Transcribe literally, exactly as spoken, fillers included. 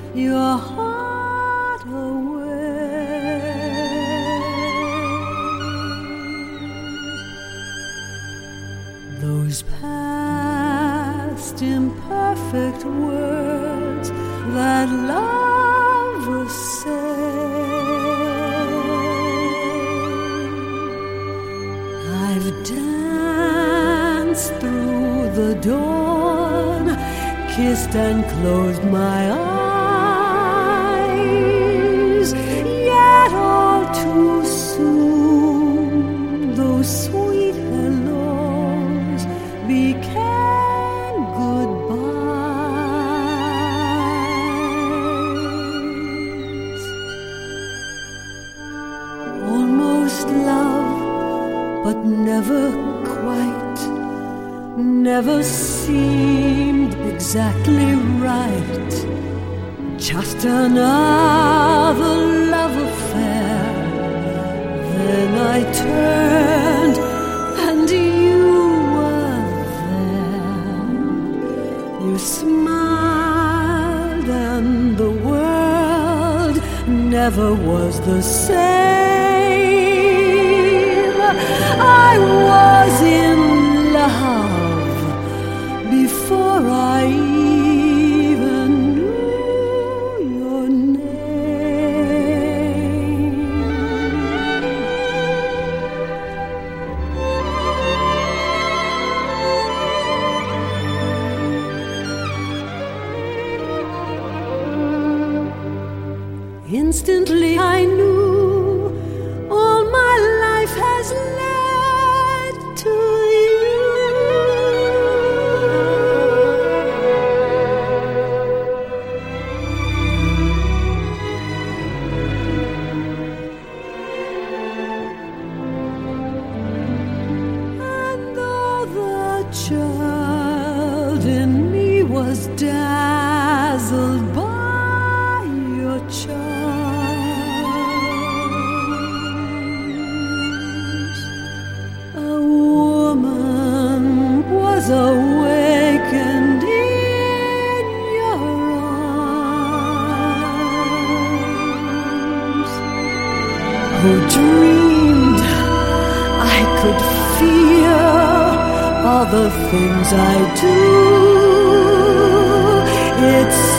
your heart away. Those past imperfect words that lovers say, I've danced through the dawn, kissed and closed my eyes, yet all too soon those sweet hellos became goodbyes. Almost love, but never quite, never seemed exactly right. Just another love affair. Then I turned and you were there. You smiled and the world never was the same. I was in love before I even knew your name. Instantly I knew all my life has led to you. And though the child in me was dazzled by your charms, a woman was awakened in your arms, who dreamed I could feel all the things I do. It's